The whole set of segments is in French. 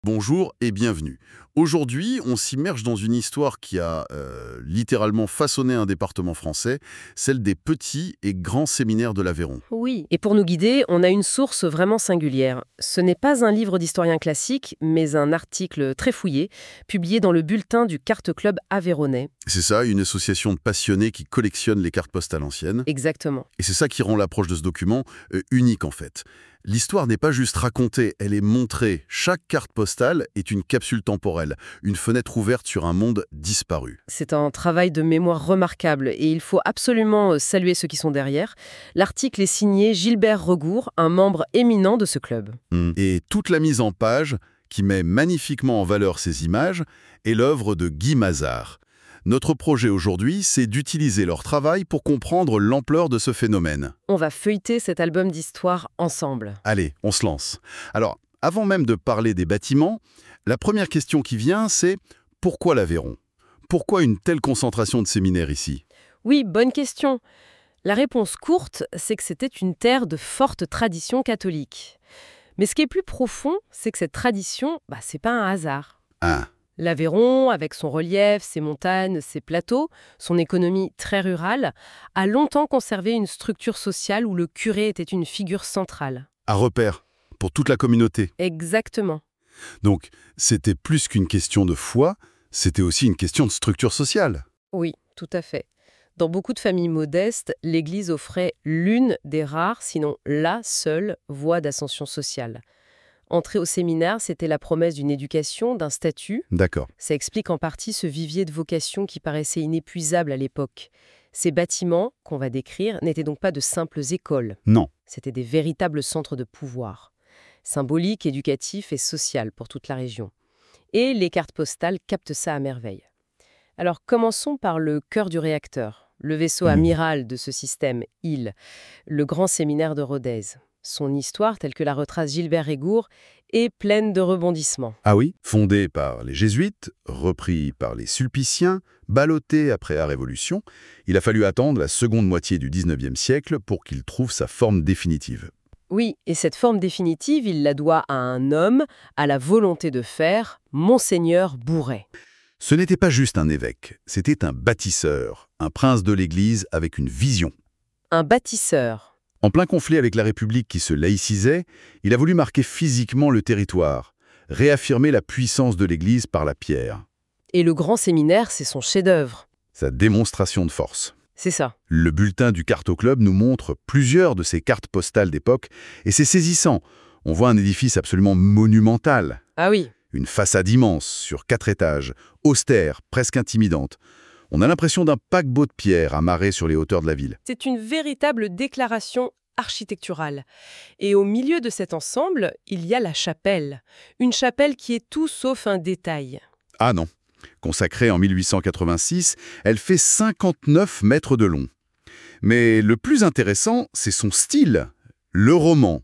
Bonjour et bienvenue. Aujourd'hui, on s'immerge dans une histoire qui a littéralement façonné un département français, celle des petits et grands séminaires de l'Aveyron. Oui, et pour nous guider, on a une source vraiment singulière. Ce n'est pas un livre d'historien classique, mais un article très fouillé, publié dans le bulletin du Carte Club Aveyronnais. C'est ça, une association de passionnés qui collectionne les cartes postales anciennes. Exactement. Et c'est ça qui rend l'approche de ce document unique en fait. L'histoire n'est pas juste racontée, elle est montrée. Chaque carte postale est une capsule temporelle, une fenêtre ouverte sur un monde disparu. C'est un travail de mémoire remarquable et il faut absolument saluer ceux qui sont derrière. L'article est signé Gilbert Regour, un membre éminent de ce club. Et toute la mise en page, qui met magnifiquement en valeur ces images, est l'œuvre de Guy Mazard. Notre projet aujourd'hui, c'est d'utiliser leur travail pour comprendre l'ampleur de ce phénomène. On va feuilleter cet album d'histoire ensemble. Allez, on se lance. Alors, avant même de parler des bâtiments, la première question qui vient, c'est pourquoi l'Aveyron? Pourquoi une telle concentration de séminaires ici? Oui, bonne question. La réponse courte, c'est que c'était une terre de forte tradition catholique. Mais ce qui est plus profond, c'est que cette tradition, c'est pas un hasard. Ah, L'Aveyron, avec son relief, ses montagnes, ses plateaux, son économie très rurale, a longtemps conservé une structure sociale où le curé était une figure centrale. un repère pour toute la communauté. Exactement. Donc, c'était plus qu'une question de foi, c'était aussi une question de structure sociale. Oui, tout à fait. Dans beaucoup de familles modestes, l'Église offrait l'une des rares, sinon la seule, voie d'ascension sociale. Entrer au séminaire, c'était la promesse d'une éducation, d'un statut. D'accord. Ça explique en partie ce vivier de vocations qui paraissait inépuisable à l'époque. Ces bâtiments, qu'on va décrire, n'étaient donc pas de simples écoles. Non. C'était des véritables centres de pouvoir, symboliques, éducatifs et sociaux pour toute la région. Et les cartes postales captent ça à merveille. Alors commençons par le cœur du réacteur, le vaisseau amiral de ce système, le grand séminaire de Rodez. Son histoire, telle que la retrace Gilbert Regour, est pleine de rebondissements. Ah oui, fondé par les Jésuites, repris par les Sulpiciens, ballotté après la Révolution, il a fallu attendre la seconde moitié du XIXe siècle pour qu'il trouve sa forme définitive. Oui, et cette forme définitive, il la doit à un homme, à la volonté de faire, Monseigneur Bourret. Ce n'était pas juste un évêque, c'était un bâtisseur, un prince de l'Église avec une vision. Un bâtisseur. En plein conflit avec la République qui se laïcisait, il a voulu marquer physiquement le territoire, réaffirmer la puissance de l'Église par la pierre. Et le grand séminaire, c'est son chef-d'œuvre. Sa démonstration de force. C'est ça. Le bulletin du Cartoclub nous montre plusieurs de ces cartes postales d'époque, et c'est saisissant. On voit un édifice absolument monumental. Ah oui. Une façade immense, sur 4 étages, austère, presque intimidante. On a l'impression d'un paquebot de pierre amarré sur les hauteurs de la ville. C'est une véritable déclaration architecturale. Et au milieu de cet ensemble, il y a la chapelle. Une chapelle qui est tout sauf un détail. Ah non. Consacrée en 1886, elle fait 59 mètres de long. Mais le plus intéressant, c'est son style, le roman.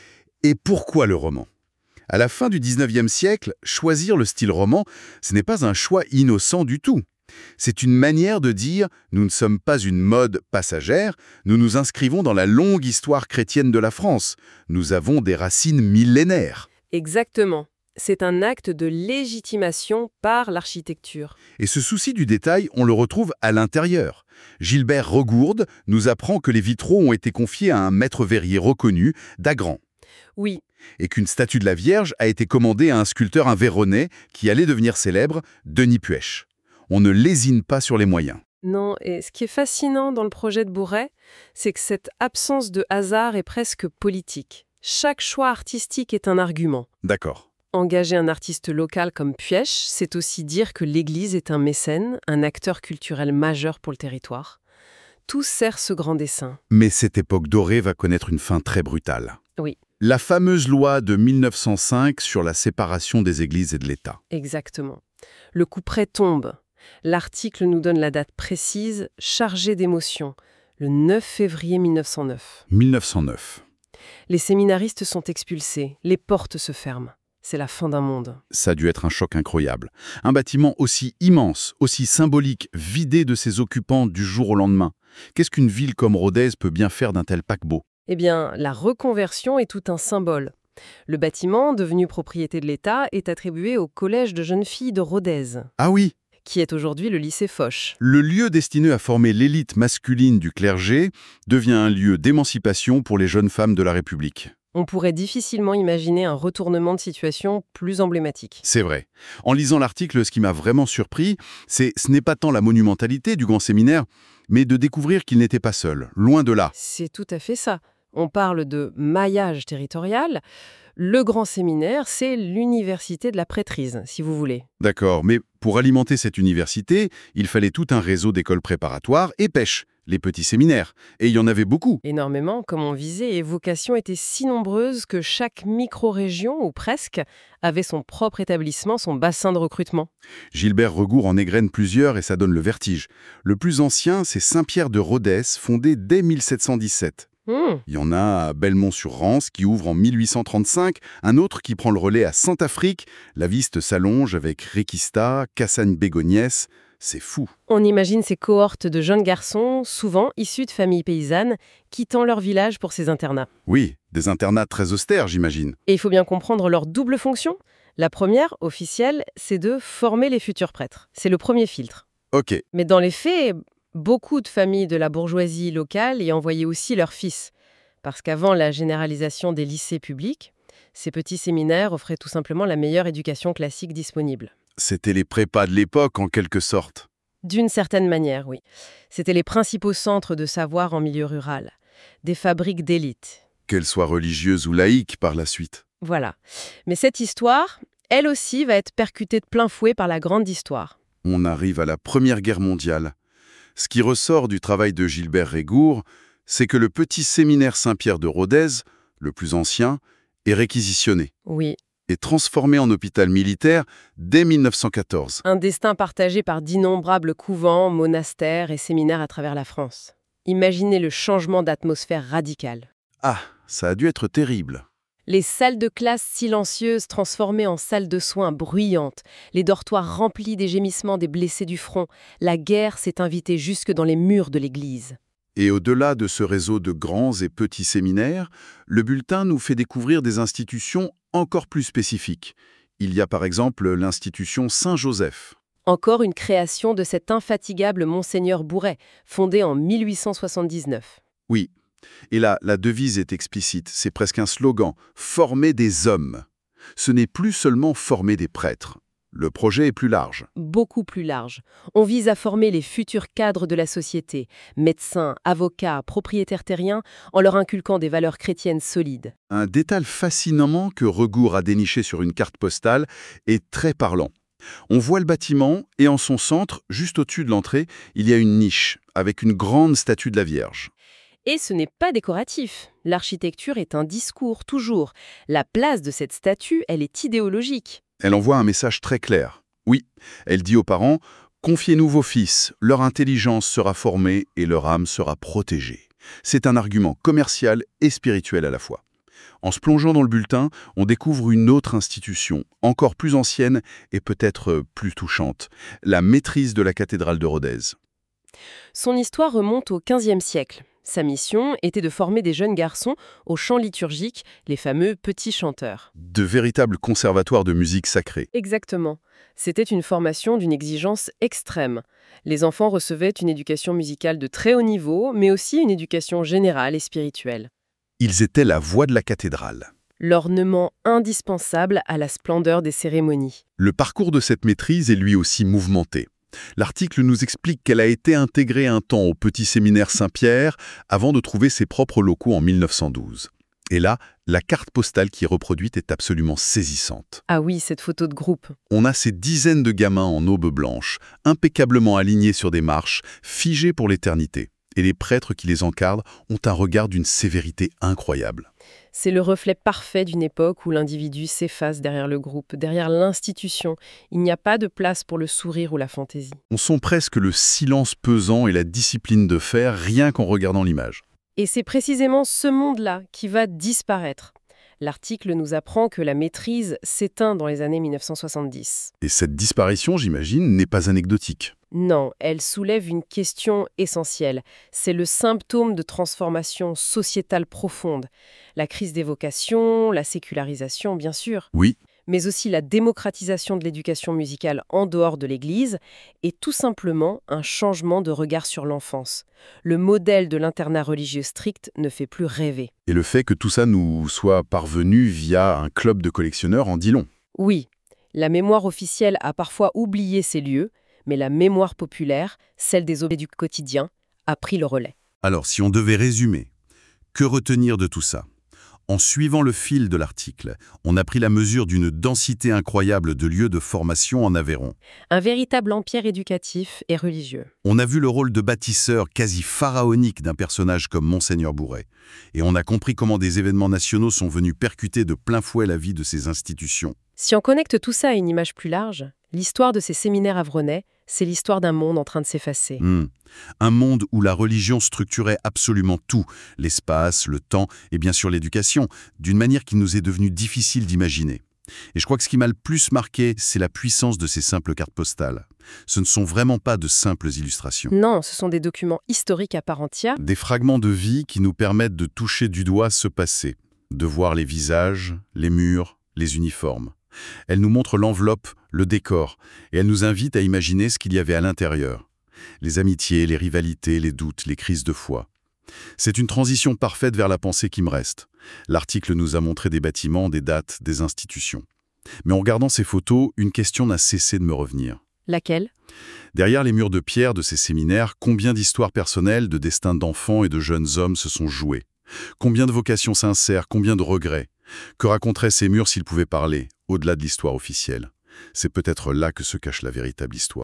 Et pourquoi le roman? À la fin du XIXe siècle, choisir le style roman, ce n'est pas un choix innocent du tout. C'est une manière de dire « nous ne sommes pas une mode passagère, nous nous inscrivons dans la longue histoire chrétienne de la France. Nous avons des racines millénaires. » Exactement. C'est un acte de légitimation par l'architecture. Et ce souci du détail, on le retrouve à l'intérieur. Gilbert Regourde nous apprend que les vitraux ont été confiés à un maître verrier reconnu, Dagran. Oui, Et qu'une statue de la Vierge a été commandée à un sculpteur aveyronnais qui allait devenir célèbre, Denis Puech. On ne lésine pas sur les moyens. non, et ce qui est fascinant dans le projet de Bourret, c'est que cette absence de hasard est presque politique. Chaque choix artistique est un argument. D'accord. Engager un artiste local comme Puech, c'est aussi dire que l'Église est un mécène, un acteur culturel majeur pour le territoire. Tout sert ce grand dessein. Mais cette époque dorée va connaître une fin très brutale. Oui, La fameuse loi de 1905 sur la séparation des églises et de l'État. exactement. Le couperet tombe. L'article nous donne la date précise, chargée d'émotion, le 9 février 1909. 1909. Les séminaristes sont expulsés, les portes se ferment. C'est la fin d'un monde. Ça a dû être un choc incroyable. Un bâtiment aussi immense, aussi symbolique, vidé de ses occupants du jour au lendemain. Qu'est-ce qu'une ville comme Rodez peut bien faire d'un tel paquebot? Eh bien, la reconversion est tout un symbole. Le bâtiment, devenu propriété de l'État, est attribué au collège de jeunes filles de Rodez, Ah oui, qui est aujourd'hui le lycée Foch. le lieu destiné à former l'élite masculine du clergé devient un lieu d'émancipation pour les jeunes femmes de la République. On pourrait difficilement imaginer un retournement de situation plus emblématique. C'est vrai. En lisant l'article, ce qui m'a vraiment surpris, ce n'est pas tant la monumentalité du grand séminaire, mais de découvrir qu'il n'était pas seul, loin de là. C'est tout à fait ça. On parle de maillage territorial. Le grand séminaire, c'est l'université de la prêtrise, si vous voulez. D'accord, mais pour alimenter cette université, il fallait tout un réseau d'écoles préparatoires et pêche, les petits séminaires, et il y en avait beaucoup. Énormément, comme on visait, et vocations étaient si nombreuses que chaque micro-région, ou presque, avait son propre établissement, son bassin de recrutement. Gilbert Regour en égrène plusieurs et ça donne le vertige. Le plus ancien, c'est Saint-Pierre de Rodez, fondé dès 1717. Il y en a à Belmont-sur-Rance qui ouvre en 1835, un autre qui prend le relais à Saint-Afrique. La liste s'allonge avec Requista, Cassagne-Bégoniès. C'est fou. On imagine ces cohortes de jeunes garçons, souvent issus de familles paysannes, quittant leur village pour ces internats. Oui, des internats très austères, j'imagine. Et il faut bien comprendre leur double fonction. La première, officielle, c'est de former les futurs prêtres. C'est le premier filtre. Ok, Mais dans les faits, beaucoup de familles de la bourgeoisie locale y envoyaient aussi leurs fils. Parce qu'avant la généralisation des lycées publics, ces petits séminaires offraient tout simplement la meilleure éducation classique disponible. c'était les prépas de l'époque en quelque sorte. D'une certaine manière, oui. C'étaient les principaux centres de savoir en milieu rural. Des fabriques d'élite. Qu'elles soient religieuses ou laïques par la suite. Voilà. Mais cette histoire, elle aussi, va être percutée de plein fouet par la grande histoire. On arrive à la Première Guerre mondiale. Ce qui ressort du travail de Gilbert Regour, c'est que le petit séminaire Saint-Pierre de Rodez, le plus ancien, est réquisitionné Oui, et transformé en hôpital militaire dès 1914. un destin partagé par d'innombrables couvents, monastères et séminaires à travers la France. Imaginez le changement d'atmosphère radical. Ah, ça a dû être terrible. Les salles de classe silencieuses transformées en salles de soins bruyantes, les dortoirs remplis des gémissements des blessés du front, la guerre s'est invitée jusque dans les murs de l'église. Et au-delà de ce réseau de grands et petits séminaires, le bulletin nous fait découvrir des institutions encore plus spécifiques. Il y a par exemple l'institution Saint-Joseph. Encore une création de cet infatigable Monseigneur Bourret, fondé en 1879. Oui, et là, la devise est explicite, c'est presque un slogan, « Former des hommes ». Ce n'est plus seulement former des prêtres. Le projet est plus large. Beaucoup plus large. On vise à former les futurs cadres de la société, médecins, avocats, propriétaires terriens, en leur inculquant des valeurs chrétiennes solides. Un détail fascinant que Regour a déniché sur une carte postale est très parlant. On voit le bâtiment et en son centre, juste au-dessus de l'entrée, il y a une niche avec une grande statue de la Vierge. Et ce n'est pas décoratif. L'architecture est un discours, toujours. La place de cette statue, elle est idéologique. Elle envoie un message très clair. Oui, elle dit aux parents « Confiez-nous vos fils, leur intelligence sera formée et leur âme sera protégée ». C'est un argument commercial et spirituel à la fois. En se plongeant dans le bulletin, on découvre une autre institution, encore plus ancienne et peut-être plus touchante, la maîtrise de la cathédrale de Rodez. Son histoire remonte au XVe siècle. Sa mission était de former des jeunes garçons au chant liturgique, les fameux petits chanteurs. De véritables conservatoires de musique sacrée. Exactement. C'était une formation d'une exigence extrême. Les enfants recevaient une éducation musicale de très haut niveau, mais aussi une éducation générale et spirituelle. Ils étaient la voix de la cathédrale. L'ornement indispensable à la splendeur des cérémonies. Le parcours de cette maîtrise est lui aussi mouvementé. L'article nous explique qu'elle a été intégrée un temps au petit séminaire Saint-Pierre avant de trouver ses propres locaux en 1912. Et là, la carte postale qui est reproduite est absolument saisissante. Ah oui, cette photo de groupe. On a ces dizaines de gamins en aube blanche, impeccablement alignés sur des marches, figés pour l'éternité. Et les prêtres qui les encadrent ont un regard d'une sévérité incroyable. C'est le reflet parfait d'une époque où l'individu s'efface derrière le groupe, derrière l'institution. Il n'y a pas de place pour le sourire ou la fantaisie. On sent presque le silence pesant et la discipline de fer rien qu'en regardant l'image. Et c'est précisément ce monde-là qui va disparaître. L'article nous apprend que la maîtrise s'éteint dans les années 1970. Et cette disparition, j'imagine, n'est pas anecdotique. Non, elle soulève une question essentielle. C'est le symptôme de transformation sociétale profonde. La crise des vocations, la sécularisation, bien sûr, Oui, mais aussi la démocratisation de l'éducation musicale en dehors de l'Église et tout simplement un changement de regard sur l'enfance. Le modèle de l'internat religieux strict ne fait plus rêver. et le fait que tout ça nous soit parvenu via un club de collectionneurs en dit long. Oui, la mémoire officielle a parfois oublié ces lieux, mais la mémoire populaire, celle des objets du quotidien, a pris le relais. Alors, si on devait résumer, que retenir de tout ça? En suivant le fil de l'article, on a pris la mesure d'une densité incroyable de lieux de formation en Aveyron. Un véritable empire éducatif et religieux. On a vu le rôle de bâtisseur quasi pharaonique d'un personnage comme Monseigneur Bourret. Et on a compris comment des événements nationaux sont venus percuter de plein fouet la vie de ces institutions. Si on connecte tout ça à une image plus large, l'histoire de ces séminaires aveyronnais, c'est l'histoire d'un monde en train de s'effacer. Un monde où la religion structurait absolument tout, l'espace, le temps et bien sûr l'éducation, d'une manière qui nous est devenue difficile d'imaginer. Et je crois que ce qui m'a le plus marqué, c'est la puissance de ces simples cartes postales. Ce ne sont vraiment pas de simples illustrations. Non, ce sont des documents historiques à part entière. Des fragments de vie qui nous permettent de toucher du doigt ce passé, de voir les visages, les murs, les uniformes. Elles nous montrent l'enveloppe, le décor, et elles nous invitent à imaginer ce qu'il y avait à l'intérieur. Les amitiés, les rivalités, les doutes, les crises de foi. C'est une transition parfaite vers la pensée qui me reste. L'article nous a montré des bâtiments, des dates, des institutions. Mais en regardant ces photos, une question n'a cessé de me revenir. Laquelle? Derrière les murs de pierre de ces séminaires, combien d'histoires personnelles, de destins d'enfants et de jeunes hommes se sont joués? Combien de vocations sincères, combien de regrets? Que raconteraient ces murs s'ils pouvaient parler, au-delà de l'histoire officielle? C'est peut-être là que se cache la véritable histoire.